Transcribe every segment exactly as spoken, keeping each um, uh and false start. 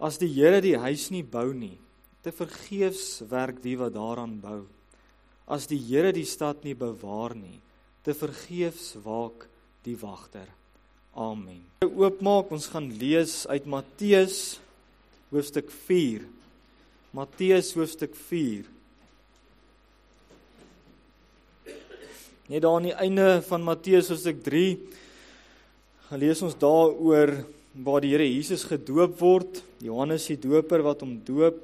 As die Here die huis nie bou nie, te vergeefs werk die wat daaraan bou. As die Here die stad nie bewaar nie, te vergeefs waak die wagter. Amen. Oopmaak, ons gaan lees uit Matteus hoofstuk vier. Matteus hoofstuk vier. Net daar aan die einde van Matteus hoofstuk drie, gaan lees ons daar oor waar die Here Jesus gedoop word, Johannes die doper wat hom doop,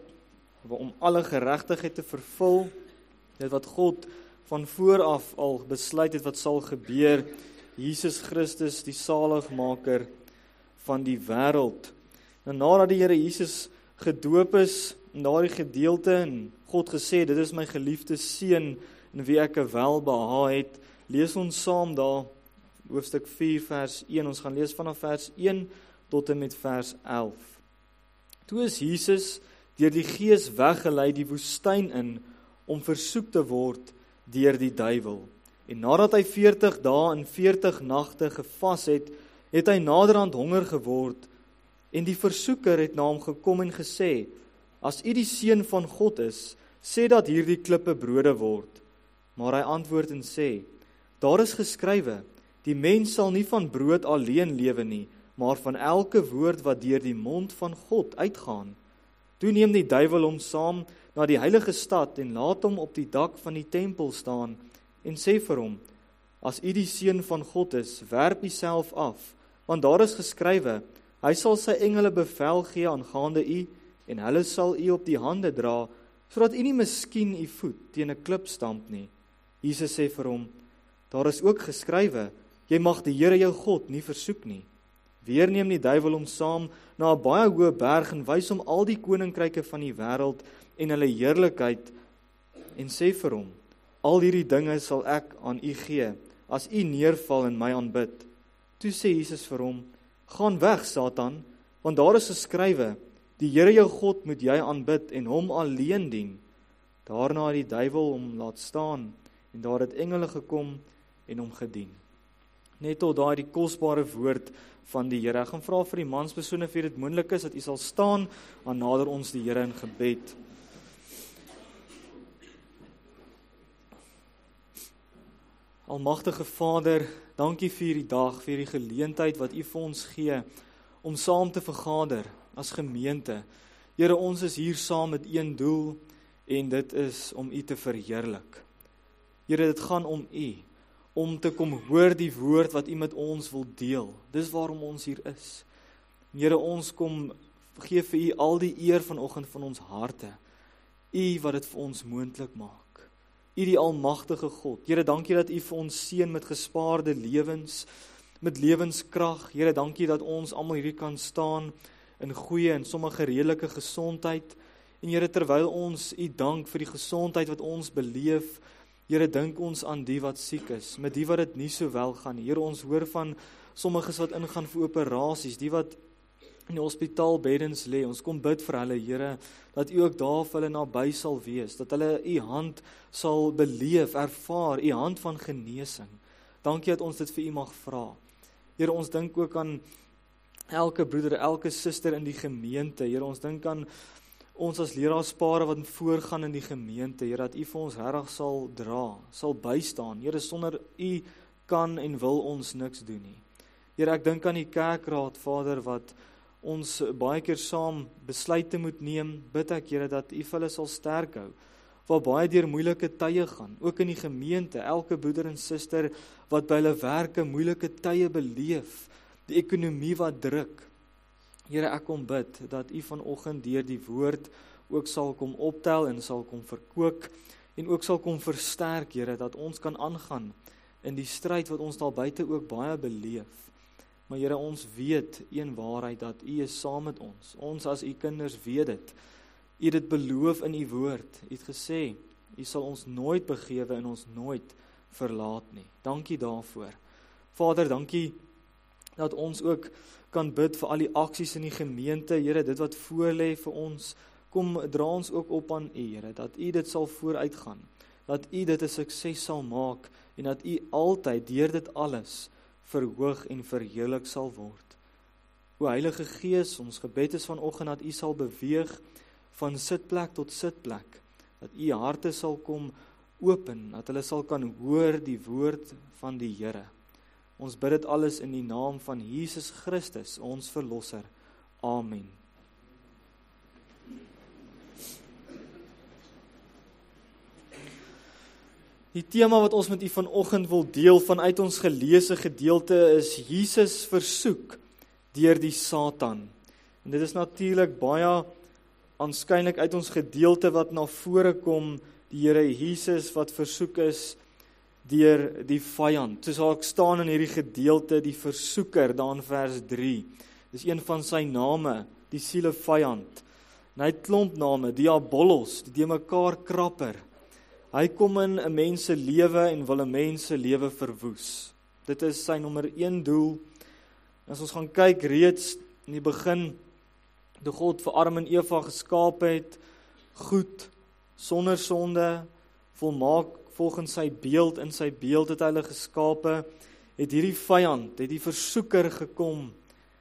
om alle geregtigheid te vervul, dit wat God van vooraf al besluit het wat sal gebeur, Jesus Christus die saligmaker van die wêreld. En nadat die Here Jesus gedoop is, in daardie gedeelte en God gesê, dit is my geliefde seun in wie ek 'n welbehae het, lees ons saam daar hoofstuk vier vers een, ons gaan lees vanaf vers een tot en met vers elf. Toe is Jesus deur die Gees weggelei die woestyn in om versoek te word deur die duiwel. En nadat hy veertig dae en veertig nagte gevas het, het hy naderhand honger geword en die versoeker het na hom gekom en gesê, as u die seun van God is, sê dat hierdie klippe brode word. Maar hy antwoord en sê, daar is geskrywe, die mens sal nie van brood alleen lewe nie, maar van elke woord wat deur die mond van God uitgaan. Toe neem die duiwel hom saam na die heilige stad en laat hom op die dak van die tempel staan en sê vir hom, as u die seun van God is, werp u self af, want daar is geskrywe, hy sal sy engele bevel gee aangaande u en hulle sal u op die hande dra, sodat u nie miskien u voet teen 'n klip stamp nie. Jesus sê vir hom, daar is ook geskrywe, jy mag die Here jou God nie versoek nie. Weer neem die duiwel hom saam na 'n baie hoë berg en wys hom al die koninkryke van die wêreld en hulle heerlikheid en sê vir hom, al hierdie dinge sal ek aan u gee, as u neerval en my aanbid. Toe sê Jesus vir hom, gaan weg Satan, want daar is geskrywe, die Here jou God moet jy aanbid en hom alleen dien. Daarna het die duiwel hom laat staan en daar het engele gekom en hom gedien. Net tot daai die kosbare woord van die Here. Ek gaan vra vir die manspersone of dit moontlik is dat u sal staan, en nader ons die Here in gebed. Almagtige Vader, dankie vir hierdie dag, vir hierdie geleentheid wat u vir ons gee om saam te vergader as gemeente. Here, ons is hier saam met een doel en dit is om u te verheerlik. Here, dit gaan om u, om te kom hoor die woord wat u met ons wil deel. Dis waarom ons hier is. Here, ons kom gee vir u al die eer vanoggend van ons harte. U wat dit vir ons moontlik maak. U die almagtige God. Here, dankie dat u vir ons seën met gespaarde lewens, met lewenskrag. Here, dankie dat ons almal hier kan staan in goeie en sommige redelike gesondheid. En Here, terwyl ons u dank vir die gesondheid wat ons beleef, Here, dink ons aan die wat siek is, met die wat dit nie so wel gaan nie. Here, ons hoor van sommiges wat ingaan vir operasies, die wat in die hospitaalbeddens lê. Ons kom bid vir hulle, Here, dat u ook daar vir hulle naby sal wees, dat hulle u hand sal beleef, ervaar, u hand van genesing. Dankie dat ons dit vir u mag vra. Here, ons dink ook aan elke broeder, elke suster in die gemeente. Here, ons dink aan ons as leraarspare wat voorgaan in die gemeente, Here, dat u vir ons regtig sal dra, sal bystaan. Here, sonder u kan en wil ons niks doen nie. Here, ek dink aan die kerkraad, Vader, wat ons baie keer saam besluite moet neem. Bid ek, Here, dat u vir hulle sal sterk hou, waar baie deur moeilike tye gaan, ook in die gemeente, elke broeder en suster wat by hulle werke moeilike tye beleef, die ekonomie wat druk. Here, ek kom bid dat u vanoggend deur die woord ook sal kom optel en sal kom verkoop en ook sal kom versterk, Here, dat ons kan aangaan in die stryd wat ons daar buite ook baie beleef. Maar Here, ons weet een waarheid, dat u is saam met ons. Ons as u kinders weet dit. U het dit beloof in u woord. U het gesê, u sal ons nooit begewe en ons nooit verlaat nie. Dankie daarvoor. Vader, dankie dat ons ook kan bid vir al die aksies in die gemeente. Here, dit wat voor lê vir ons, kom dra ons ook op aan u, Here, dat u dit sal vooruitgaan, dat u dit 'n sukses sal maak en dat u altyd deur dit alles verhoog en verheerlik sal word. O Heilige Gees, ons gebed is vanoggend dat U sal beweeg van sitplek tot sitplek, dat U harte sal kom open, dat hulle sal kan hoor die woord van die Here. Ons bid dit alles in die naam van Jesus Christus, ons Verlosser. Amen. Die tema wat ons met U vanoggend wil deel vanuit ons geleesde gedeelte is Jesus versoek deur die Satan. En dit is natuurlik baie aanskynlik uit ons gedeelte wat na vore kom, die Here Jesus wat versoek is deur die vyand. Soos daar staan in hierdie gedeelte, die versoeker, daar in vers drie. Dis een van sy name, die siele vyand. En hy het klomp name, Diabolos, die mekaar krapper. Hy kom in 'n mens se lewe en wil 'n mens se lewe verwoes. Dit is sy nommer een doel. As ons gaan kyk reeds in die begin, toe God vir Adam en Eva geskaap het, goed, sonder sonde, volmaak volgens sy beeld, in sy beeld het hy hulle geskape, het hierdie vyand, het die versoeker gekom,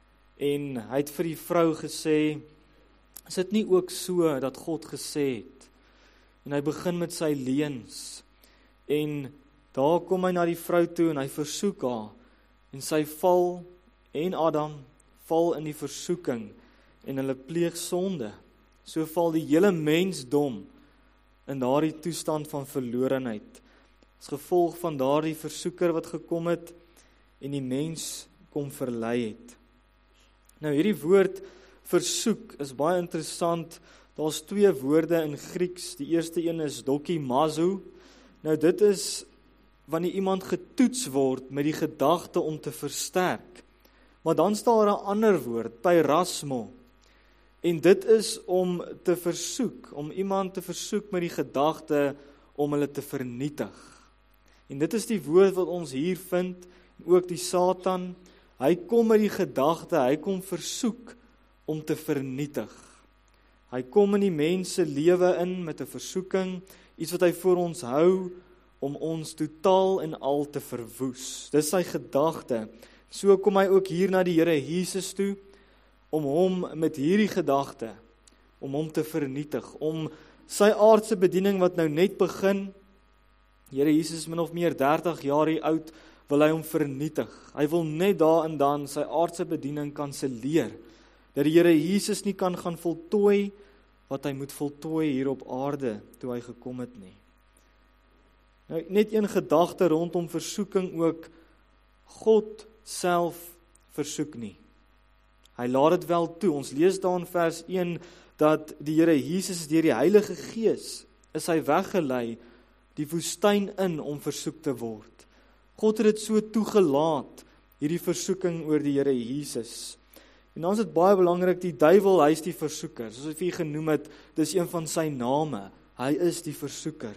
en hy het vir die vrou gesê, is dit nie ook so dat God gesê het? En hy begin met sy leuns, en daar kom hy na die vrou toe, en hy versoek haar, en sy val, en Adam, val in die versoeking, en hulle pleeg sonde. So val die hele mensdom in daardie toestand van verlorenheid, as gevolg van daardie versoeker wat gekom het, en die mens kom verlei het. Nou hierdie woord versoek is baie interessant. Daar's twee woorde in Grieks. Die eerste een is dokimazo. Nou dit is wanneer iemand getoets word met die gedagte om te versterk. Maar dan staan daar 'n ander woord, peirasmo. En dit is om te versoek, om iemand te versoek met die gedagte om hulle te vernietig. En dit is die woord wat ons hier vind, en ook die Satan. Hy kom met die gedagte, hy kom versoek om te vernietig. Hy kom in die mens se lewe in met 'n versoeking, iets wat hy voor ons hou, om ons totaal en al te verwoes. Dis sy gedagte. So kom hy ook hier na die Here Jesus toe, om hom met hierdie gedagte, om hom te vernietig, om sy aardse bediening wat nou net begin, die Here Jesus min of meer dertig jaar hier oud, wil hy hom vernietig. Hy wil net daar en dan sy aardse bediening kanselleer, dat die Here Jesus nie kan gaan voltooi wat hy moet voltooi hier op aarde toe hy gekom het nie. Nou, net een gedagte rondom versoeking ook, God self versoek nie. Hy laat dit wel toe. Ons lees daar in vers een dat die Here Jesus deur die Heilige Gees is hy weggelei die woestyn in om versoek te word. God het dit so toegelaat, hierdie versoeking oor die Here Jesus. En dan is dit baie belangrik, die duiwel, hy is die versoeker. Soos ek vir genoem het, dis een van sy name. Hy is die versoeker.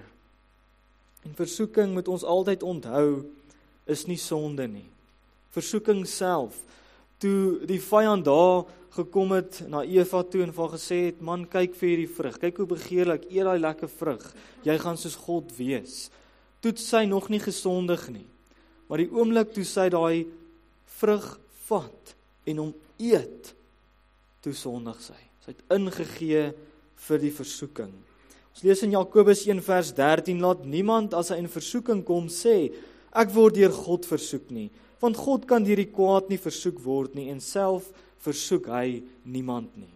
En versoeking moet ons altyd onthou, is nie sonde nie. Versoeking self, toe die vyand daar gekom het na Eva toe en vir haar gesê het, man, kyk vir hierdie vrug, kyk hoe begeerlik, eet daai lekker vrug, jy gaan soos God wees. Toe sy nog nie gesondig nie, maar die oomblik toe sy daai vrug vat en hom eet, toe sondig sy. Sy het ingegee vir die versoeking. Ons lees in Jakobus een vers dertien, laat niemand as hy in versoeking kom sê, ek word deur God versoek nie, want God kan deur die kwaad nie versoek word nie, en self versoek hy niemand nie.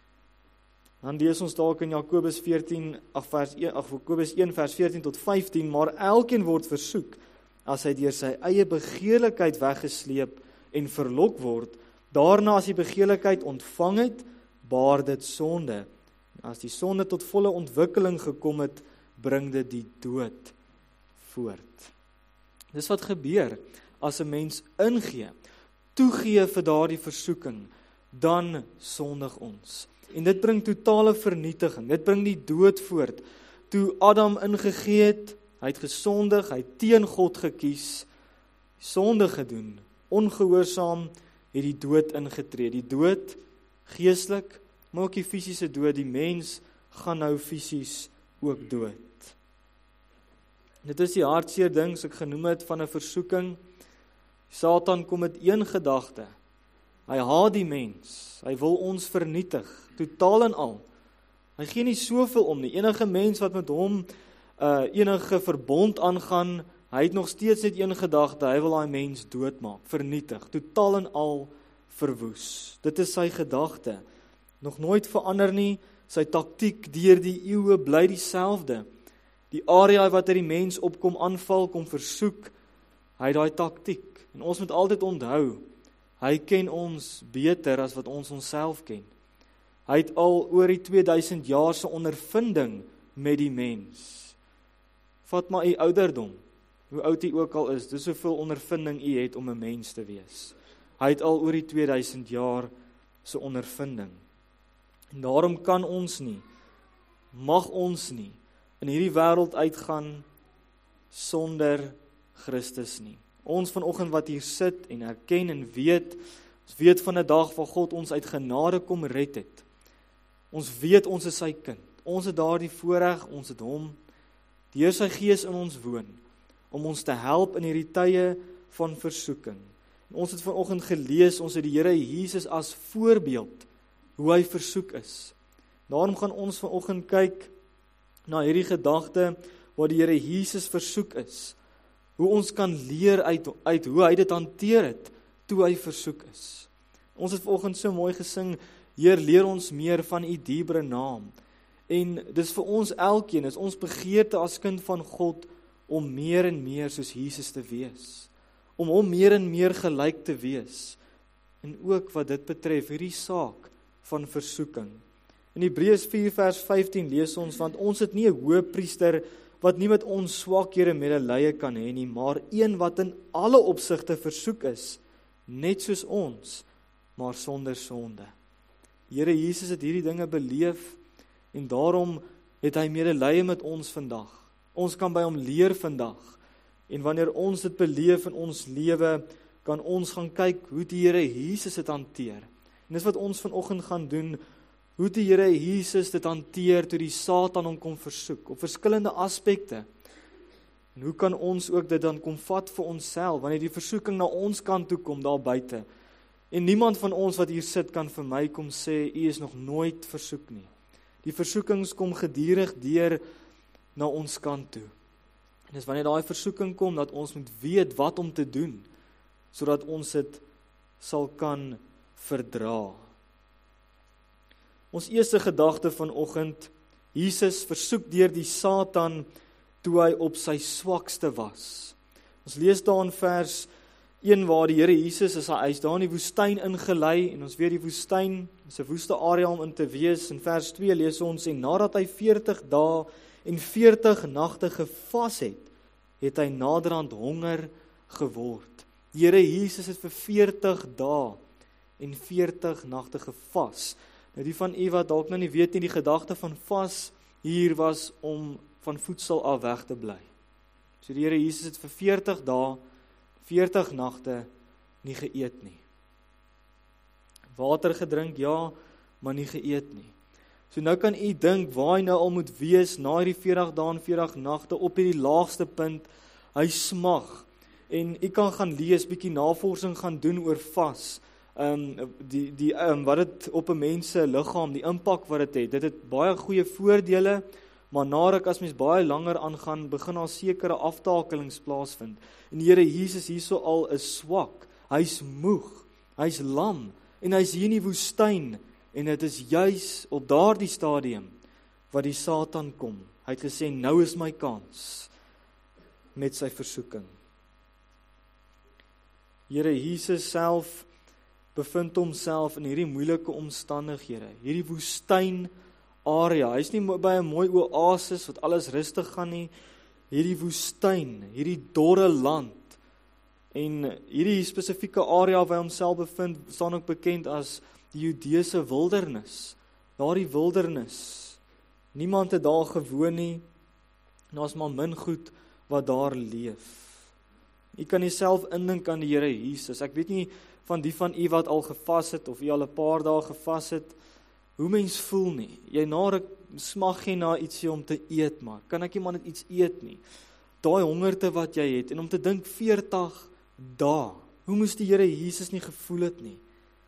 Dan lees ons dalk in Jakobus veertien, ag vers een, ag Jakobus een vers veertien tot vyftien, maar elkeen word versoek as hy deur sy eie begeerlikheid weggesleep en verlok word. Daarna as die begeerlikheid ontvang het, baar dit sonde. As die sonde tot volle ontwikkeling gekom het, bring dit die dood voort. Dis wat gebeur as 'n mens ingee, toegee vir daardie versoeking, dan sondig ons. En dit bring totale vernietiging, dit bring die dood voort. Toe Adam ingegee het, hy het gesondig, hy het teen God gekies, sonde gedoen, ongehoorsaam, het die dood ingetree. Die dood, geestelik, maar ook die fisiese dood, die mens gaan nou fisies ook dood. Dit is die hartseer ding, so ek genoem het van 'n versoeking. Satan kom met een gedagte, Hy haat die mens. Hy wil ons vernietig, totaal en al. Hy gee nie soveel om nie. Enige mens wat met hom uh, enige verbond aangaan, hy het nog steeds net een gedagte, hy wil daai mens doodmaak, vernietig, totaal en al verwoes. Dit is sy gedagte. Nog nooit verander nie, sy taktiek deur die eeue bly dieselfde. Die area wat hy die mens opkom aanval, kom versoek, hy het daai taktiek. En ons moet altyd onthou, hy ken ons beter as wat ons onsself ken. Hy het al oor die tweeduisend jaar se ondervinding met die mens. Vat maar u ouderdom, hoe oud u ook al is, dis soveel ondervinding u het om 'n mens te wees. Hy het al oor die tweeduisend jaar se ondervinding. En daarom kan ons nie, mag ons nie, in hierdie wêreld uitgaan sonder Christus nie. Ons vanoggend wat hier sit en erken en weet, ons weet van 'n dag waar God ons uit genade kom red het. Ons weet ons is sy kind. Ons het daardie voorreg, ons het hom. Die Here sy Gees in ons woon, om ons te help in hierdie tye van versoeking. En ons het vanoggend gelees, ons het die Here Jesus as voorbeeld, hoe hy versoek is. Daarom gaan ons vanoggend kyk na hierdie gedagte, waar die Here Jesus versoek is. Hoe ons kan leer uit, uit hoe hy dit hanteer het, toe hy versoek is. Ons het vanoggend so mooi gesing, Heer, leer ons meer van u dierbare naam. En dis vir ons elkeen, is ons begeerte as kind van God, om meer en meer soos Jesus te wees. Om hom meer en meer gelyk te wees. En ook wat dit betref, hierdie saak van versoeking. In Hebreërs vier vers vyftien lees ons, want ons het nie 'n hoëpriester wat nie met ons swakhede medelee kan hê nie, maar een wat in alle opsigte versoek is, net soos ons, maar sonder sonde. Here Jesus het hierdie dinge beleef, en daarom het hy medelee met ons vandag. Ons kan by hom leer vandag, en wanneer ons dit beleef in ons lewe, kan ons gaan kyk hoe die Here Jesus dit hanteer. En dis wat ons vanoggend gaan doen, hoe die Here Jesus dit hanteer toe die Satan hom kom versoek, op verskillende aspekte. En hoe kan ons ook dit dan kom vat vir onsself, wanneer die versoeking na ons kant toe kom, daar buite. En niemand van ons wat hier sit, kan vir my kom sê, u is nog nooit versoek nie. Die versoekings kom gedurig deur na ons kant toe. En dis wanneer daai versoeking kom, dat ons moet weet wat om te doen, sodat ons dit sal kan verdra. Ons eerste gedagte vanoggend, Jesus versoek deur die Satan toe hy op sy swakste was. Ons lees daar in vers een waar die Here Jesus is, hy is daar in die woestyn ingelei, en ons weet die woestyn is 'n woeste area om in te wees. In vers twee lees ons, en nadat hy veertig dae en veertig nagte gevas het, het hy naderhand honger geword. Die Here Jesus het vir veertig dae en veertig nagte gevas. Nou die van u wat dalk nou nie weet nie, die gedagte van vas hier was om van voedsel af weg te bly. So die Here Jesus het vir veertig dae, veertig nagte nie geëet nie. Water gedrink, ja, maar nie geëet nie. So nou kan u dink waar hy nou al moet wees na hierdie veertig dae en veertig nagte op hierdie laagste punt. Hy smag. En u kan gaan lees, bietjie navorsing gaan doen oor vas. Um, die, die, um, wat het op 'n mens se liggaam, die impak wat dit het. Dit het baie goeie voordele, maar na ruk as mens baie langer aangaan, begin daar sekere aftakelings plaasvind. En die Here Jesus hierso al is swak. Hy's moeg. Hy's lam. En hy's hier in die woestyn. En dit is juis op daardie stadium wat die Satan kom. Hy het gesê, nou is my kans met sy versoeking. Here Jesus self bevind homself in hierdie moeilike omstandighede, hierdie woestyn area. Hy's nie by 'n mooi oasis wat alles rustig gaan nie. Hierdie woestyn, hierdie dorre land. En hierdie spesifieke area waar hy homself bevind, staan ook bekend as die Judeese wildernis. Daardie wildernis. Niemand het daar gewoon nie. Daar's maar min goed wat daar leef. U kan jouself indink aan die Here Jesus. Ek weet nie van die van u wat al gevas het, of u al 'n paar dae gevas het, hoe mens voel nie. Jy na ruk smag jy na ietsie om te eet, maar kan ek nie maar net iets eet nie. Daai hongerte wat jy het, en om te dink veertig dae, hoe moes die Here Jesus nie gevoel het nie?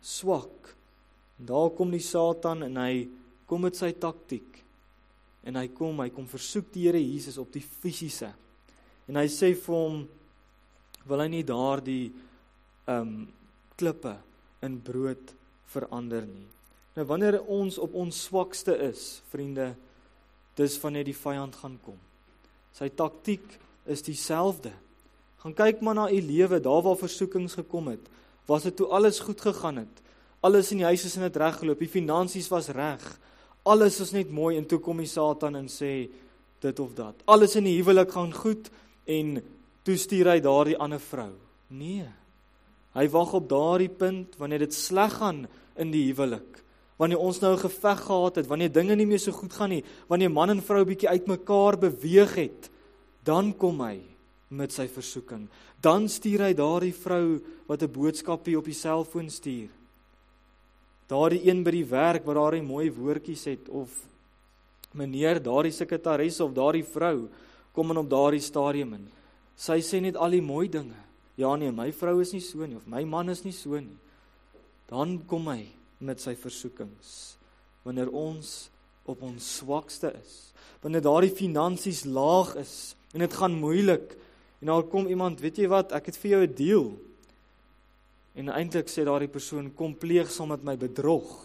swak. En daar kom die Satan en hy kom met sy taktiek. En hy kom, hy kom versoek die Here Jesus op die fisiese. En hy sê vir hom, wil hy nie daar die um, klippe in brood verander nie. Nou wanneer ons op ons swakste is, vriende, dis wanneer die vyand gaan kom. Sy taktiek is dieselfde. Gaan kyk maar na u lewe, daar waar versoekings gekom het. Was dit toe alles goed gegaan het? Alles in die huis is in het reg geloop, die finansies was reg. Alles is net mooi en toe kom die Satan en sê dit of dat. Alles in die huwelik gaan goed en toe stuur hy daardie ander vrou. Nee. Hy wag op daardie punt wanneer dit sleg gaan in die huwelik. Wanneer ons nou 'n geveg gehad het, wanneer dinge nie meer so goed gaan nie, wanneer man en vrou bietjie uitmekaar beweeg het, dan kom hy met sy versoeking. Dan stuur hy daardie vrou wat 'n boodskapie op die selfoon stuur. Daardie een by die werk wat daardie mooi woordjies het, of meneer, daardie sekretaresse of daardie vrou kom in op daardie stadium in. Sy sê net al die mooi dinge. Ja nee, my vrou is nie so nie, of my man is nie so nie. Dan kom hy met sy versoekings, wanneer ons op ons swakste is, wanneer daardie finansies laag is, en dit gaan moeilik, en daar kom iemand, weet jy wat, ek het vir jou 'n deal, en eintlik sê daardie persoon, kom pleeg saam met my bedrog.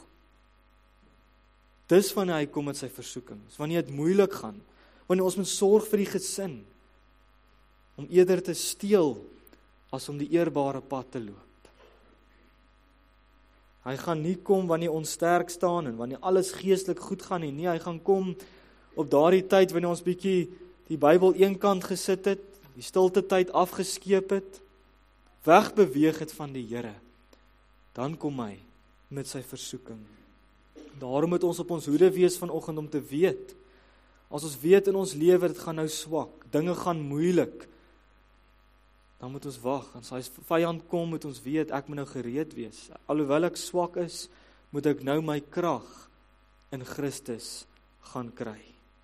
Dis wanneer hy kom met sy versoekings, wanneer dit moeilik gaan, wanneer ons moet sorg vir die gesin, om eerder te steel, as om die eerbare pad te loop. Hy gaan nie kom wanneer ons sterk staan en wanneer alles geestelik goed gaan nie. Nee, hy gaan kom op daardie tyd wanneer ons bietjie die Bybel eenkant gesit het, die stilte tyd afgeskeep het, wegbeweeg het van die Here. Dan kom hy met sy versoeking. Daarom moet ons op ons hoede wees vanoggend om te weet, as ons weet in ons lewe dit gaan nou swak, dinge gaan moeilik, dan moet ons wag, en as hy vyand kom, moet ons weet, ek moet nou gereed wees. Alhoewel ek swak is, moet ek nou my krag in Christus gaan kry.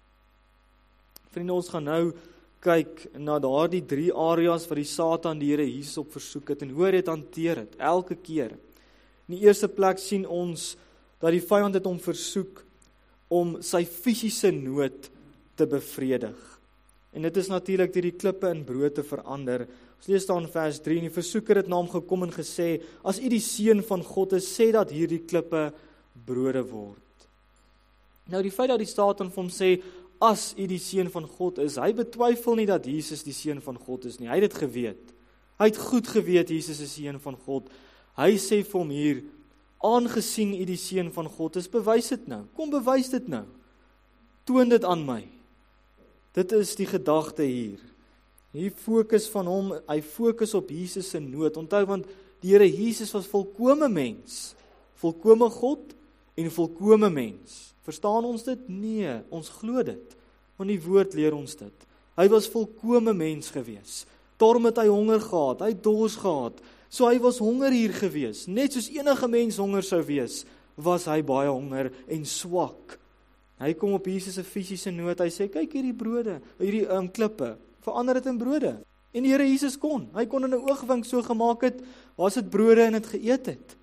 Vriende, ons gaan nou kyk na daardie drie areas waar die Satan die Here Jesus op versoek het, en hoe hy dit hanteer het, elke keer. In die eerste plek sien ons, dat die vyand het hom versoek, om sy fisiese nood te bevredig. En dit is natuurlik deur die klippe in brood te verander. Ons lees daar in vers drie, en die versoeker het na hom gekom en gesê, as u die seun van God is, sê dat hierdie klippe brode word. Nou die feit dat die Satan vir hom sê, as u die seun van God is, hy betwyfel nie dat Jesus die seun van God is nie, hy het dit geweet. Hy het goed geweet, Jesus is die seun van God. Hy sê vir hom hier, aangesien u die seun van God is, bewys dit nou, kom bewys dit nou, toon dit aan my. Dit is die gedagte hier. Hier fokus van hom, hy fokus op Jesus se nood. Onthou, want die Here Jesus was volkome mens, volkome God en volkome mens. Verstaan ons dit? Nee, ons glo dit, want die woord leer ons dit. Hy was volkome mens gewees. Daarom het hy honger gehad, hy het dors gehad. So hy was honger hier gewees. Net soos enige mens honger sou wees, was hy baie honger en swak. Hy kom op Jesus se fisiese nood, hy sê, kyk hierdie brode, hierdie um, klippe, verander dit in brode. En die Here Jesus kon, hy kon in 'n oogwink so gemaak het, was dit brode en het geëet het.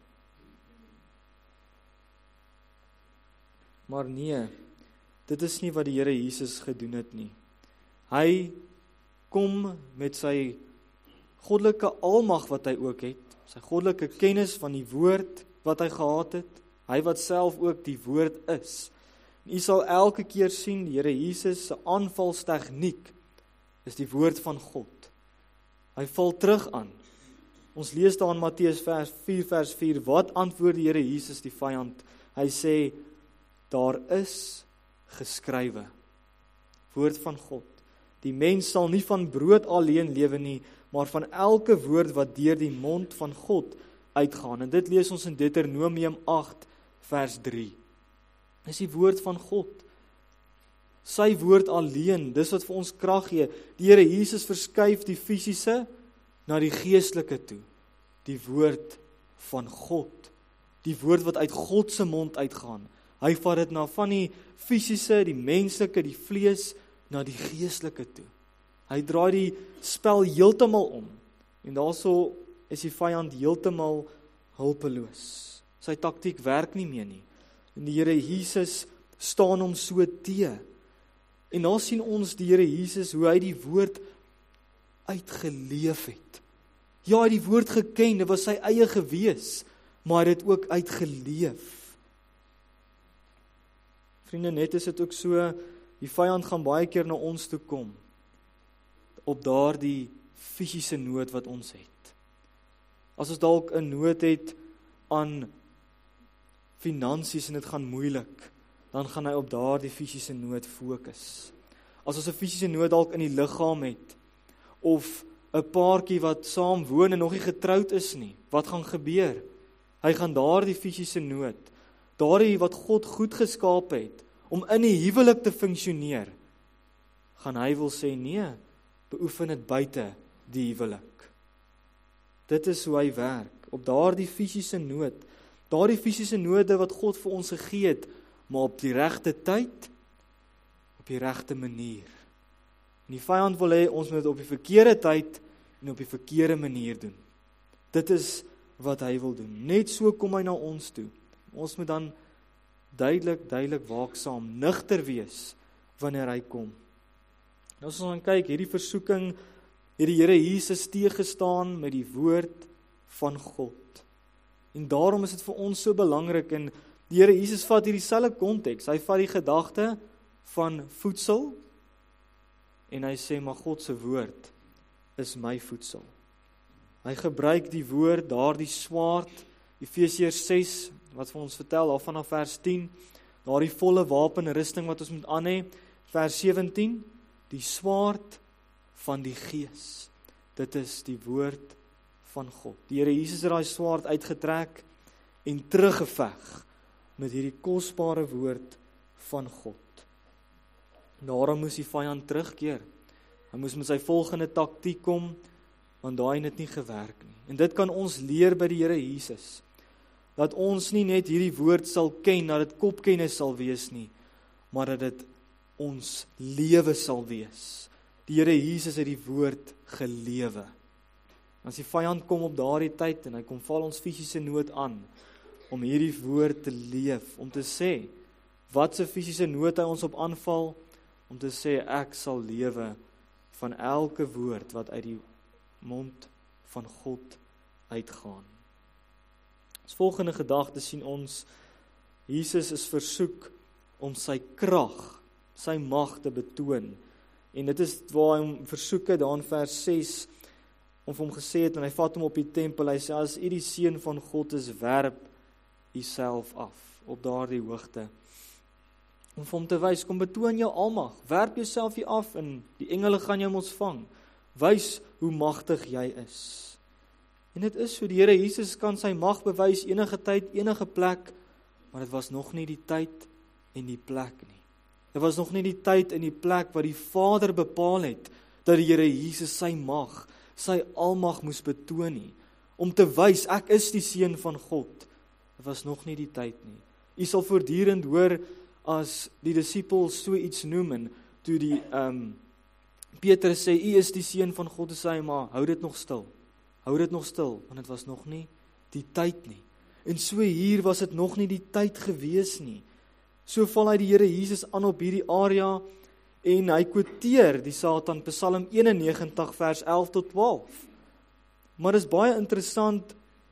Maar nee, dit is nie wat die Here Jesus gedoen het nie. Hy kom met sy goddelike almag wat hy ook het, sy goddelike kennis van die woord wat hy gehad het, hy wat self ook die woord is. En u sal elke keer sien, die Here Jesus se aanvalstegniek is die woord van God. Hy val terug aan. Ons lees daar in Matteus vier vers vier, wat antwoord die Here Jesus die vyand? Hy sê, daar is geskrywe, woord van God. Die mens sal nie van brood alleen lewe nie, maar van elke woord wat deur die mond van God uitgaan. En dit lees ons in Deuteronomium agt vers drie. Dis die woord van God. Sy woord alleen, dis wat vir ons krag gee. Die Here Jesus verskuif die fisiese na die geestelike toe. Die woord van God. Die woord wat uit God se mond uitgaan. Hy vat dit na van die fisiese, die menslike, die vlees, na die geestelike toe. Hy draai die spel heeltemal om. En daarso is die vyand heeltemal hulpeloos. Sy taktiek werk nie meer nie. En die Here Jesus staan hom so teë. En dan sien ons die Here Jesus, hoe hy die woord uitgeleef het. Ja, hy het die woord geken, dit was sy eie gewees, maar hy het dit ook uitgeleef. Vriende, net is dit ook so, die vyand gaan baie keer na ons toe kom, op daardie fisiese nood wat ons het. As ons dalk 'n nood het aan finansies en dit gaan moeilik, dan gaan hy op daardie fisiese nood fokus. As ons 'n fisiese nood dalk in die liggaam het, of 'n paartjie wat saam woon en nog nie getroud is nie, wat gaan gebeur? Hy gaan daardie fisiese nood, daardie wat God goed geskaap het, om in die huwelik te funksioneer, gaan hy wil sê, nee, beoefen dit buite die huwelik. Dit is hoe hy werk, op daardie fisiese nood, daardie fisiese node wat God vir ons gegee het, maar op die regte tyd, op die regte manier. En die vyand wil hê, ons moet dit op die verkeerde tyd, en op die verkeerde manier doen. Dit is wat hy wil doen. Net so kom hy na ons toe. Ons moet dan duidelik, duidelik waaksaam, nugter wees, wanneer hy kom. En as ons dan kyk, hierdie versoeking, het die Here Jesus teëgestaan met die woord van God. En daarom is dit vir ons so belangrik, en die Here Jesus vat hierdie selfe konteks, hy vat die gedagte van voedsel, en hy sê, maar God se woord is my voedsel. Hy gebruik die woord, daardie swaard, Efesiërs ses, wat vir ons vertel, al vanaf vers tien, daardie volle wapenrusting wat ons moet aan hê, vers sewentien, die swaard van die Gees. Dit is die woord van God. Die Here Jesus het daai swaard uitgetrek en teruggeveg met hierdie kosbare woord van God. Daarom moes die vyand terugkeer. Hy moes met sy volgende taktiek kom, want daai het nie gewerk nie. En dit kan ons leer by die Here Jesus, dat ons nie net hierdie woord sal ken, dat dit kopkennis sal wees nie, maar dat dit ons lewe sal wees. Die Here Jesus het die woord gelewe. As die vyand kom op daardie tyd, en hy kom val ons fisiese nood aan, om hierdie woord te leef, om te sê, wat se fisiese nood hy ons op aanval, om te sê, ek sal lewe van elke woord wat uit die mond van God uitgaan. As volgende gedagte sien ons, Jesus is versoek om sy krag, sy mag te betoon. En dit is waar hy hom versoek het, daar in vers ses, om vir hom gesê het, en hy vat hom op die tempel, hy sê, as u die seun van God is, werp u self af, op daardie hoogte. Om vir hom te wys, kom betoon jou almag, werp jouself hier af, en die engele gaan jou ons vang. Wys hoe magtig jy is. En dit is so, die Here Jesus kan sy mag bewys enige tyd, enige plek, maar dit was nog nie die tyd en die plek nie. Dit was nog nie die tyd en die plek wat die Vader bepaal het, dat die Here Jesus sy mag, sy almag moes betoon nie, om te wys, ek is die seun van God. Dit was nog nie die tyd nie. U sal voortdurend hoor, as die disippels so iets noem, en toe die um, Petrus sê, u is die seun van God, sê hy, maar hou dit nog stil, hou dit nog stil, want dit was nog nie die tyd nie. En so hier was dit nog nie die tyd gewees nie. So val hy die Here Jesus aan op hierdie area, en hy quoteer die Satan, Psalm eenennegentig vers elf tot twaalf. Maar dit is baie interessant,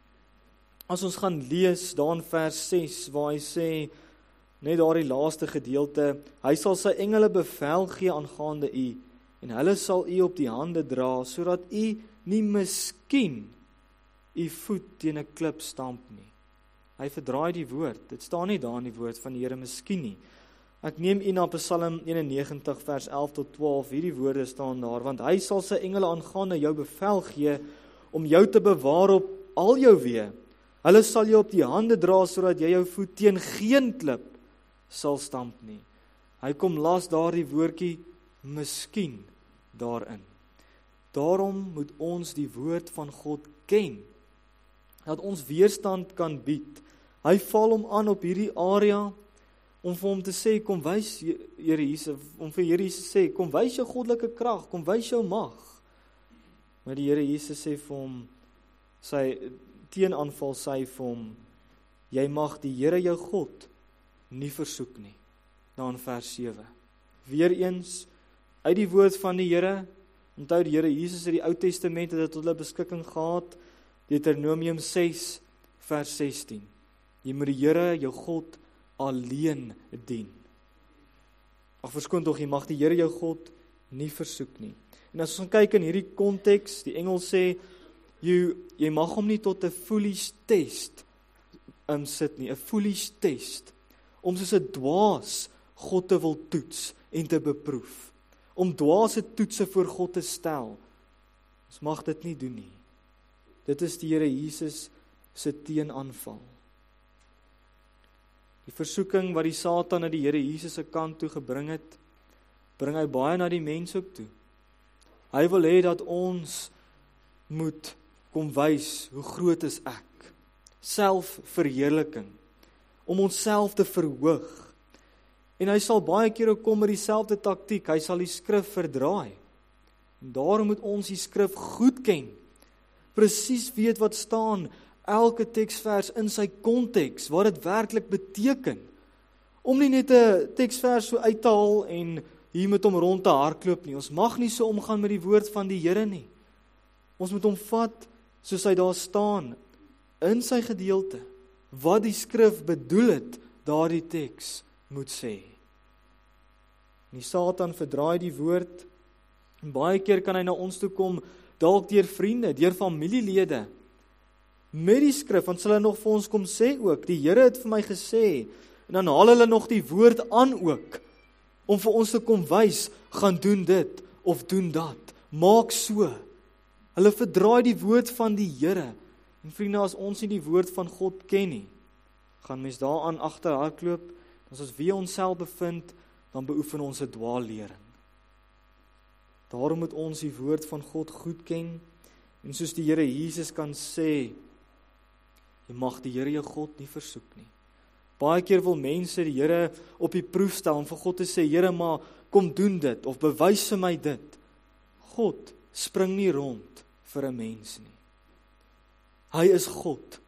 as ons gaan lees, daar in vers ses, waar hy sê, net daar die laaste gedeelte, hy sal sy engele bevel gee aangaande u, en hulle sal u op die hande dra, sodat u nie miskien u voet teen 'n klip stamp nie. Hy verdraai die woord, dit staan nie daar in die woord van die Here miskien nie. Ek neem u na Psalm eenennegentig vers elf tot twaalf, hierdie woorde staan daar, want hy sal sy engele aangaande jou bevel gee, om jou te bewaar op al jou weë. Hulle sal jou op die hande dra, sodat jy jou voet teen geen klip sal stamp nie. Hy kom las daar die woordjie miskien daarin. Daarom moet ons die woord van God ken, dat ons weerstand kan bied. Hy val hom aan op hierdie area, om vir hom te sê, kom wys, Here Jesus, om vir Here Jesus sê, kom wys jou goddelike krag, kom wys jou mag. Maar die Here Jesus sê vir hom, sy teenaanval sê vir hom, jy mag die Here jou God nie versoek nie. Dan vers sewe. Weereens uit die woord van die Here. Onthou die Here Jesus het die Ou Testament het dit tot hulle beskikking gehad. Deuteronomium ses vers sestien. Jy moet die Here jou God alleen dien. Ag verskoon tog, jy mag die Here jou God nie versoek nie. En as ons kyk in hierdie konteks, die engel sê jy jy mag hom nie tot 'n foolish test um, sit nie, 'n foolish test om soos 'n dwaas God te wil toets en te beproef. Om dwaase toetse voor God te stel. Ons mag dit nie doen nie. Dit is die Here Jesus se teenaanval. Die versoeking wat die Satan na die Here Jesus se kant toe gebring het, bring hy baie na die mens ook toe. Hy wil hê dat ons moet kom wys hoe groot is ek. Selfverheerliking. Om onsself te verhoog. En hy sal baie keer ook kom met dieselfde taktiek, hy sal die skrif verdraai. En daarom moet ons die skrif goed ken. Presies weet wat staan elke teksvers in sy konteks, wat dit werklik beteken. Om nie net 'n teksvers so uit te haal en hier met hom rond te hardloop nie. Ons mag nie so omgaan met die woord van die Here nie. Ons moet hom vat soos hy daar staan in sy gedeelte. Wat die skrif bedoel het, daardie teks moet sê. Die Satan verdraai die woord en baie keer kan hy na ons toe kom dalk deur vriende, deur familielede met die skrif, want hulle nog vir ons kom sê ook, die Here het vir my gesê, en dan haal hulle nog die woord aan ook om vir ons te kom wys, gaan doen dit of doen dat. Maak so. Hulle verdraai die woord van die Here. En vriende, as ons nie die woord van God ken nie, gaan mens daaraan agterhardloop. As ons wie onsself bevind, dan beoefen ons 'n dwaallering. Daarom moet ons die woord van God goed ken, en soos die Here Jesus kan sê, jy mag die Here jou God nie versoek nie. Baie keer wil mense die Here op die proef stel, om vir God te sê, Here, maar kom doen dit, of bewys vir my dit. God spring nie rond vir 'n mens nie. Hy is God.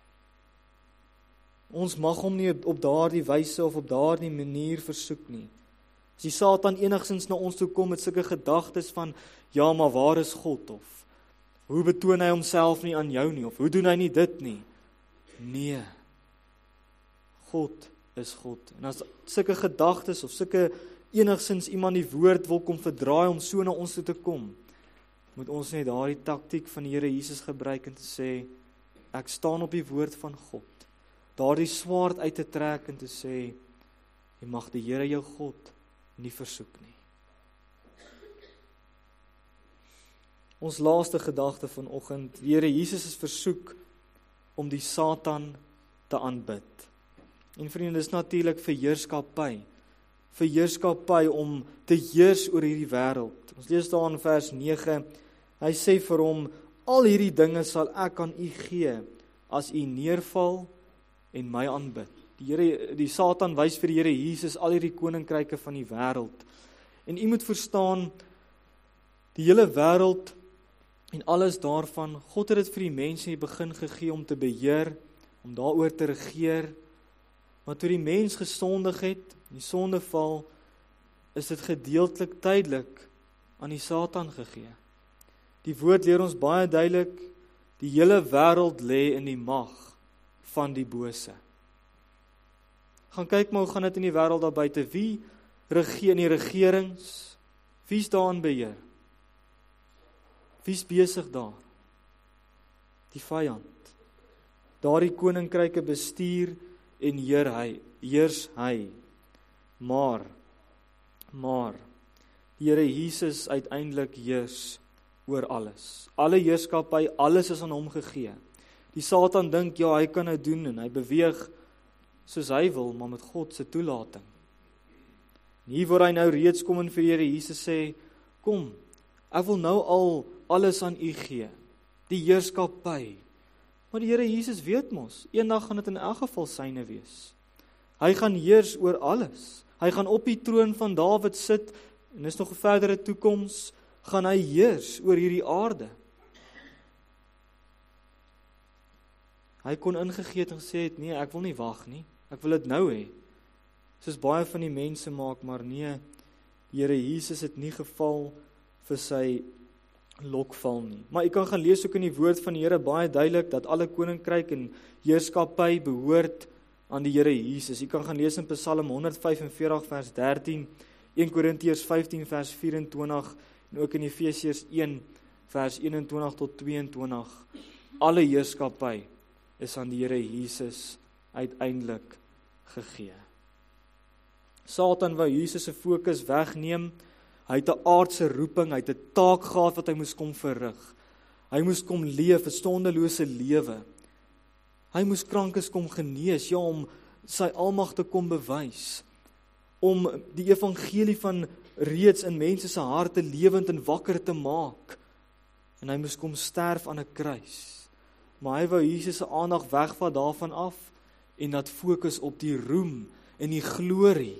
Ons mag hom nie op daardie wyse of op daardie manier versoek nie. As die Satan enigstens na ons toe kom met sulke gedagtes van, ja, maar waar is God? Of, hoe betoon hy homself nie aan jou nie? Of, hoe doen hy nie dit nie? Nee. God is God. En as sulke gedagtes of sulke enigstens iemand die woord wil kom verdraai om so na ons toe te kom, moet ons net daardie taktiek van die Here Jesus gebruik en te sê, ek staan op die woord van God. Daardie swaard uit te trek en te sê, jy mag die Here jou God nie versoek nie. Ons laaste gedagte vanoggend, die Here Jesus is versoek om die Satan te aanbid. En vriende, dis natuurlik vir heerskappy. Vir heerskappy om te heers oor hierdie wêreld. Ons lees daar in vers nege, hy sê vir hom, al hierdie dinge sal ek aan u gee, as u neerval en my aanbid. Die Here, die Satan wys vir die Here Jesus al hierdie koninkryke van die wêreld. En u moet verstaan, die hele wêreld en alles daarvan, God het dit vir die mense in die begin gegee om te beheer, om daaroor te regeer. Maar toe die mens gesondig het, die sondeval, is dit gedeeltelik tydelik aan die Satan gegee. Die woord leer ons baie duidelik, die hele wêreld lê in die mag van die bose. Gaan kyk maar hoe gaan dit in die wêreld daar buite. Wie regeer in die regerings? Wie's daar in beheer? Wie's besig daar? Die vyand. Daardie koninkryke bestuur en heer hy, heers hy. Maar, maar, die Here Jesus uiteindelik heers oor alles. Alle heerskappy, alles is aan hom gegee. Die Satan dink, ja, hy kan dit doen en hy beweeg soos hy wil, maar met God se toelating. En hier word hy nou reeds kom en vir die Here Jesus sê, kom, ek wil nou al alles aan u gee, die heerskappy. Maar die Here Jesus weet mos, eendag gaan dit in elk geval syne wees. Hy gaan heers oor alles. Hy gaan op die troon van Dawid sit, en dis nog 'n verdere toekoms, gaan hy heers oor hierdie aarde. Hy kon ingegee het en gesê het, nee, ek wil nie wag nie, ek wil dit nou hê. Soos baie van die mense maak, maar nee, die Here Jesus het nie geval vir sy lokval nie. Maar jy kan gaan lees ook in die woord van die Here baie duidelik, dat alle koninkryk en heerskappy behoort aan die Here Jesus. Jy kan gaan lees in Psalm honderd vyf en veertig vers dertien, eerste Korintiërs vyftien vers vyf en twintig, en ook in Efesiërs een vers een en twintig tot twee en twintig. Alle heerskappy is aan die Here Jesus uiteindelik gegee. Satan wou Jesus se fokus wegneem. Hy het 'n aardse roeping, hy het 'n taak gehad wat hy moes kom verrig. Hy moes kom leef 'n sondelose lewe. Hy moes krankes kom genees, ja, om sy almag te kom bewys, om die evangelie van reeds in mense se harte lewend en wakker te maak. En hy moes kom sterf aan 'n kruis. Maar hy wou Jesus se aandag wegvat daarvan af en dat fokus op die roem en die glorie.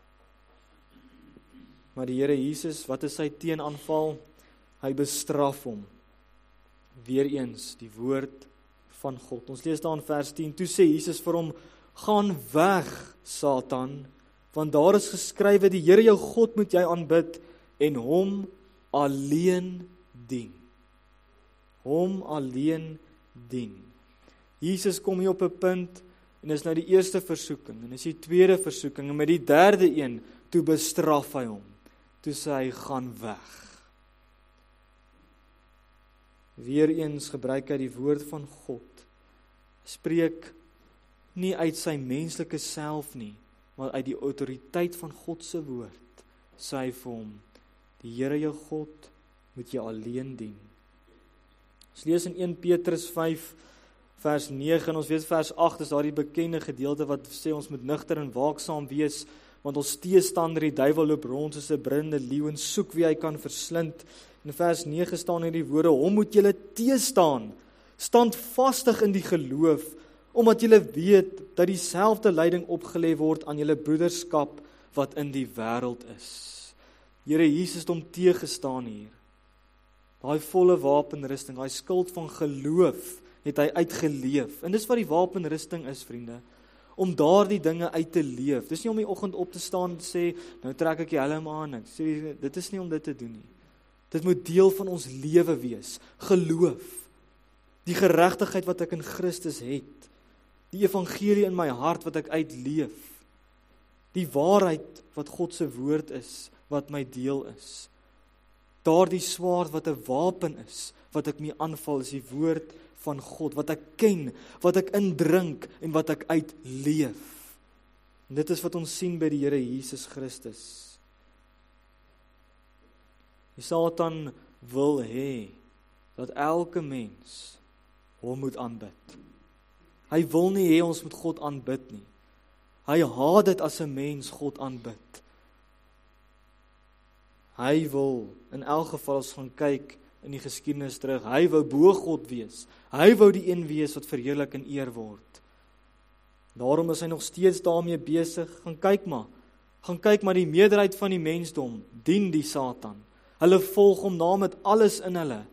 Maar die Here Jesus, wat is sy teenaanval? Hy bestraf hom. Weereens die woord van God. Ons lees daar in vers tien, toe sê Jesus vir hom, gaan weg, Satan, want daar is geskrywe, die Here jou God moet jy aanbid en hom alleen dien. Hom alleen dien. Jesus kom hier op 'n punt, en dis nou die eerste versoeking, en dis die tweede versoeking, en met die derde een, toe bestraf hy hom. Toe sê hy, gaan weg. Weereens gebruik hy die woord van God. Spreek nie uit sy menslike self nie, maar uit die autoriteit van God se woord, sê hy vir hom, die Here jou God moet jy alleen dien. Ons lees in eerste Petrus vyf vers nege, en ons weet vers agt is daar die bekende gedeelte wat sê ons moet nugter en waaksaam wees, want ons teestander die duiwel loop rond soos 'n brullende leeu en soek wie hy kan verslind. In vers nege staan hier die woorde, hom moet julle teestaan, standvastig in die geloof, omdat julle weet dat dieselfde lyding opgelê word aan julle broederskap wat in die wêreld is. Here Jesus het hom teëgestaan hier. Daai volle wapenrusting, daai skild van geloof het hy uitgeleef. En dis wat die wapenrusting is, vriende, om daardie dinge uit te leef. Dis nie om die oggend op te staan en sê, nou trek ek die helm aan. Ek sê, dit is nie om dit te doen nie. Dit moet deel van ons lewe wees. Geloof. Die geregtigheid wat ek in Christus het. Die evangelie in my hart wat ek uitleef. Die waarheid wat God se woord is, wat my deel is. Daardie swaard wat 'n wapen is, wat ek mee aanval, is die woord van God, wat ek ken, wat ek indrink en wat ek uitleef. En dit is wat ons sien by die Here Jesus Christus. Die Satan wil hê dat elke mens hom moet aanbid. Hy wil nie hê ons moet God aanbid nie. Hy haat dit as 'n mens God aanbid. Hy wil, in elk geval as gaan kyk in die geskiedenis terug, hy wou bo God wees. Hy wou die een wees wat verheerlik en eer word. Daarom is hy nog steeds daarmee besig. Gaan kyk maar. Gaan kyk maar die meerderheid van die mensdom dien die Satan. Hulle volg hom na met alles in hulle.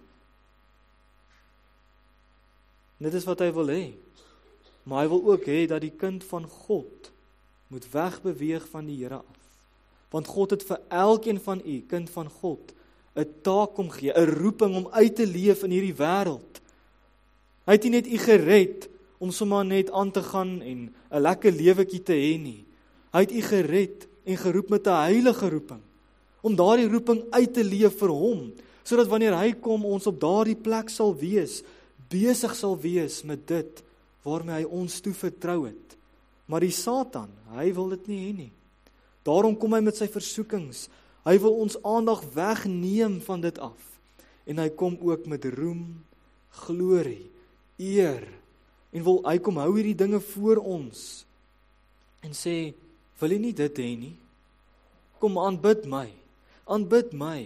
Dit is wat hy wil hê. Maar hy wil ook hê dat die kind van God moet wegbeweeg van die Here af. Want God het vir elkeen van u, kind van God, 'n taak kom gee, 'n roeping om uit te leef in hierdie wêreld. Hy het nie net u gered om sommer net aan te gaan en 'n lekker lewetjie te hê nie. Hy het u gered en geroep met 'n heilige roeping, om daardie roeping uit te leef vir hom, sodat wanneer hy kom, ons op daardie plek sal wees, besig sal wees met dit waarmee hy ons toe vertrou het. Maar die Satan, hy wil dit nie hê nie. Daarom kom hy met sy versoekings. Hy wil ons aandag wegneem van dit af. En hy kom ook met roem, glorie, eer. En wil hy kom hou hierdie dinge voor ons. En sê, wil jy nie dit hê nie? Kom aanbid my. Aanbid my.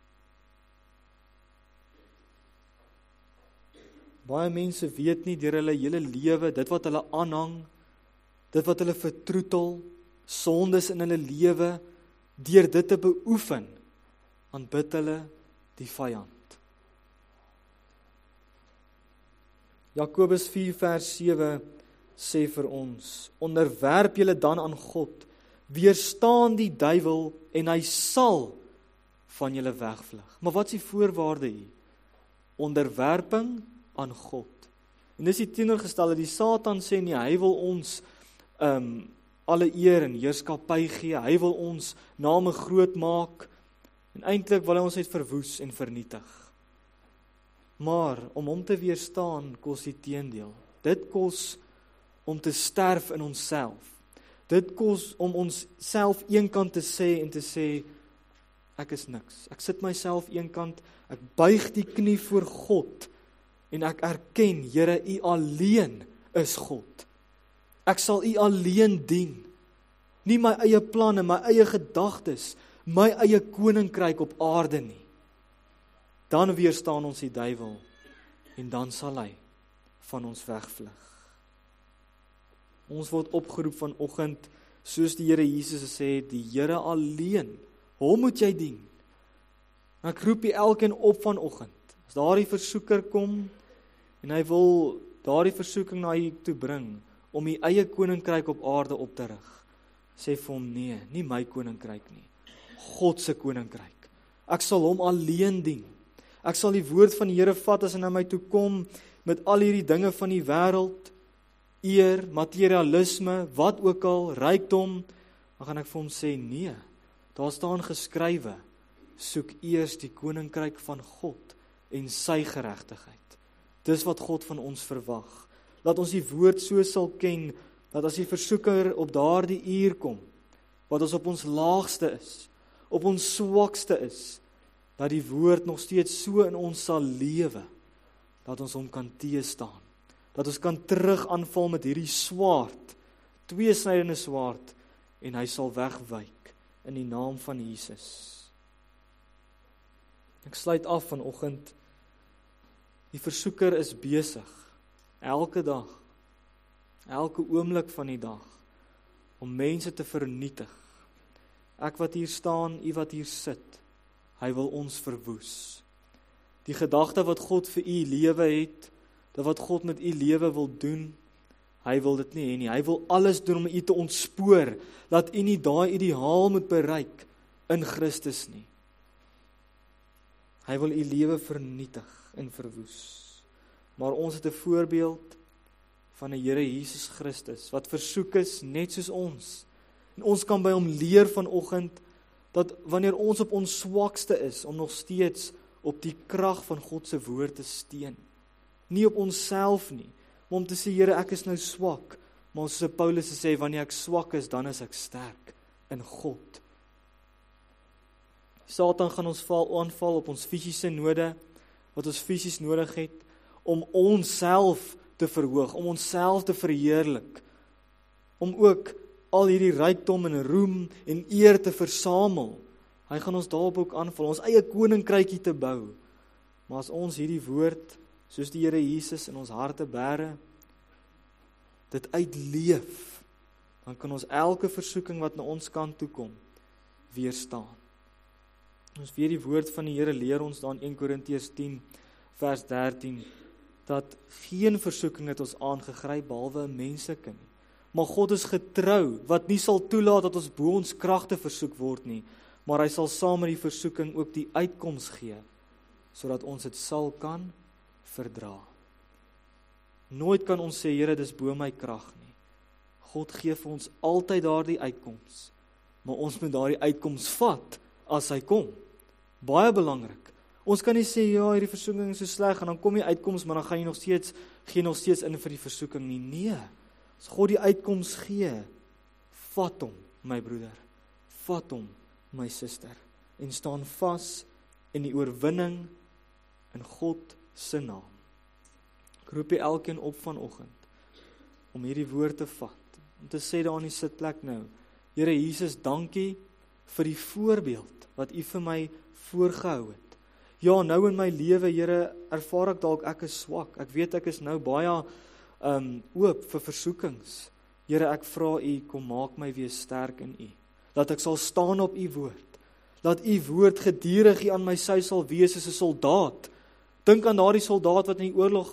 Baie mense weet nie deur hulle hele lewe, dit wat hulle aanhang, dit wat hulle vertroetel, sondes in hulle lewe, deur dit te beoefen, aanbid hulle die vyand. Jakobus vier vers sewe sê vir ons, onderwerp julle dan aan God, weerstaan die duiwel en hy sal van julle wegvlug. Maar wat is die voorwaarde hier? Onderwerping aan God. En dis die teenoorgestelde, die Satan sê nie, hy wil ons um, alle eer en heerskappy gee, hy wil ons name groot maak, en eintlik wil hy ons net verwoes en vernietig. Maar om hom te weerstaan, kos die teendeel. Dit kos om te sterf in onsself. Dit kos om ons self eenkant te sê en te sê, ek is niks. Ek sit myself eenkant, ek buig die knie voor God, en ek erken, Here, U alleen is God. Ek sal U alleen dien. Nie my eie planne, my eie gedagtes, my eie koninkryk op aarde nie. Dan weerstaan ons die duiwel, en dan sal hy van ons wegvlug. Ons word opgeroep vanoggend, soos die Here Jesus sê, die Here alleen, hom moet jy dien. Ek roep jy elkeen op vanoggend, as daar die versoeker kom, en hy wil daardie versoeking na jy toe bring, om die eie koninkryk op aarde op te rig, sê vir hom, nee, nie my koninkryk nie, God se koninkryk. Ek sal hom alleen dien. Ek sal die woord van die Here vat as hy na my toe kom, met al hierdie dinge van die wêreld, eer, materialisme, wat ook al, rykdom, dan gaan ek vir hom sê, nee, daar staan geskrywe, soek eers die koninkryk van God en sy geregtigheid. Dis wat God van ons verwag. Laat ons die woord so sal ken, dat as die versoeker op daardie uur kom, wat ons op ons laagste is, op ons swakste is, dat die woord nog steeds so in ons sal lewe, dat ons hom kan teëstaan, dat ons kan terug aanval met hierdie swaard, tweesnydende swaard, en hy sal wegwyk in die naam van Jesus. Ek sluit af vanoggend. Die versoeker is besig, elke dag, elke oomblik van die dag, om mense te vernietig. Ek wat hier staan, u wat hier sit, hy wil ons verwoes. Die gedagte wat God vir u lewe het, dat wat God met u lewe wil doen, hy wil dit nie hê nie. Hy wil alles doen om u te ontspoor, dat u nie daai ideaal moet bereik in Christus nie. Hy wil u lewe vernietig en verwoes. Maar ons het 'n voorbeeld van 'n Here Jesus Christus, wat versoek is net soos ons. En ons kan by hom leer vanoggend, dat wanneer ons op ons swakste is, om nog steeds op die krag van God se woord te steun. Nie op onsself nie, maar om te sê, Here, ek is nou swak, maar soos Paulus sê, wanneer ek swak is, dan is ek sterk in God. Satan gaan ons val aanval op ons fisiese node, wat ons fisies nodig het, om onsself te verhoog, om onsself te verheerlik, om ook al hierdie rykdom en roem en eer te versamel. Hy gaan ons daarop ook aanval, ons eie koninkrykie te bou. Maar as ons hierdie woord, soos die Here Jesus in ons harte bære, dit uitleef, dan kan ons elke versoeking wat na ons kant toe kom, weerstaan. Ons weer die woord van die Here leer ons dan in Korintiërs tien vers dertien, dat geen versoeking het ons aangegryp behalwe 'n menslike nie. Maar God is getrou, wat nie sal toelaat dat ons bo ons kragte versoek word nie, maar hy sal saam met die versoeking ook die uitkoms gee, sodat ons dit sal kan verdra. Nooit kan ons sê, Here, dis bo my krag nie. God gee vir ons altyd daardie uitkoms, maar ons moet daardie uitkoms vat as hy kom. Baie belangrik. Ons kan nie sê, ja, hierdie versoeking is so sleg, en dan kom die uitkoms, maar dan gaan jy nog steeds, gee nog steeds in vir die versoeking nie. Nee, as God die uitkoms gee, vat hom, my broeder, vat hom, my suster, en staan vas in die oorwinning in God se naam. Ek roep jy elkeen op vanoggend, om hierdie woord te vat, om te sê daar in die sitplek nou, Here Jesus, dankie vir die voorbeeld, wat U vir my voorgehou het. Ja, nou in my lewe, Here, ervaar ek dalk ek is swak. Ek weet ek is nou baie um, oop vir versoekings. Here, ek vra U, kom maak my weer sterk in U. Dat ek sal staan op U woord. Dat U woord gedurig hier aan my sy sal wees as 'n soldaat. Dink aan daardie soldaat wat in die oorlog gaan.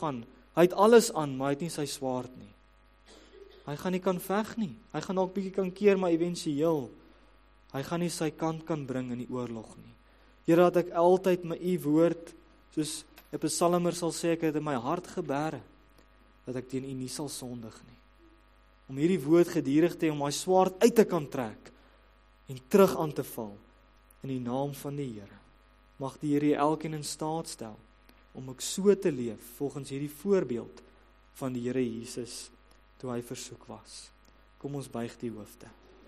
Hy het alles aan, maar hy het nie sy swaard nie. Hy gaan nie kan veg nie. Hy gaan dalk bietjie kan keer, maar éventueel, hy gaan nie sy kant kan bring in die oorlog nie. Here, dat ek altyd my u woord, soos 'n psalmer sal sê, ek het in my hart gebere, dat ek teen u nie sal sondig nie. Om hierdie woord geduldig te hê, om my swaard uit te kan trek, en terug aan te val, in die naam van die Here. Mag die Here elkeen in staat stel, om ook so te leef, volgens hierdie voorbeeld van die Here Jesus, toe hy versoek was. Kom ons buig die hoofde.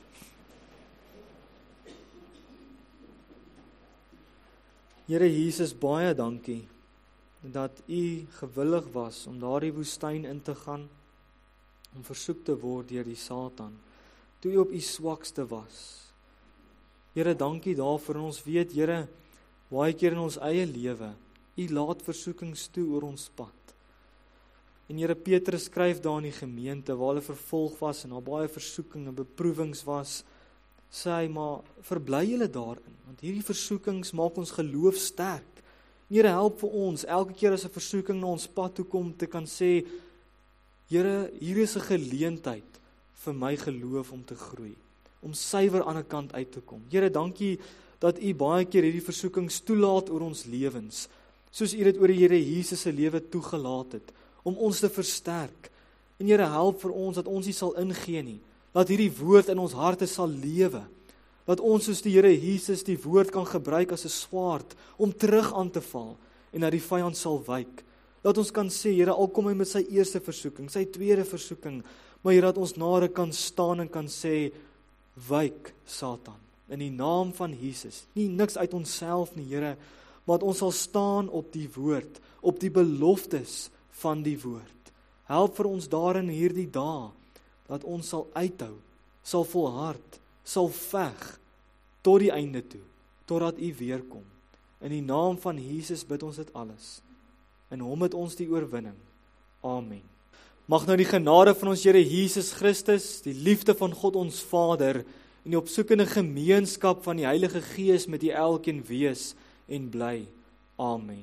Here Jesus, baie dankie, dat u gewillig was, om daardie woestyn in te gaan, om versoek te word deur die Satan, toe u op u swakste was. Here, dankie daarvoor, en ons weet, Here, baie keer in ons eie lewe, u laat versoekings toe oor ons pad. En Here, Petrus skryf daar in die gemeente, waar hulle vervolg was, en daar baie versoeking en beproewings was, sê hy, maar verbly julle daarin, want hierdie versoekings maak ons geloof sterk. Here, help vir ons, elke keer as 'n versoeking na ons pad toe kom, te kan sê, Here, hier is 'n geleentheid vir my geloof om te groei, om suiwer aan 'n kant uit te kom. Here, dankie dat u baie keer hierdie versoekings toelaat oor ons lewens, soos u dit oor die Here Jesus se lewe toegelaat het, om ons te versterk. En Here, help vir ons dat ons nie sal ingee nie, dat hierdie woord in ons harte sal lewe, dat ons soos die Here Jesus die woord kan gebruik as 'n swaard, om terug aan te val, en dat die vyand sal wyk. Dat ons kan sê, Here, al kom hy met sy eerste versoeking, sy tweede versoeking, maar Here, dat ons nare kan staan en kan sê, wyk Satan, in die naam van Jesus, nie niks uit onsself nie, Here, maar dat ons sal staan op die woord, op die beloftes van die woord. Help vir ons daarin hierdie dae, dat ons sal uithou, sal volhard, sal veg, tot die einde toe, totdat u weer kom. In die naam van Jesus bid ons dit alles. In hom het ons die oorwinning. Amen. Mag nou die genade van ons Here Jesus Christus, die liefde van God ons Vader, en die opsoekende gemeenskap van die Heilige Gees met die elkeen wees en bly. Amen.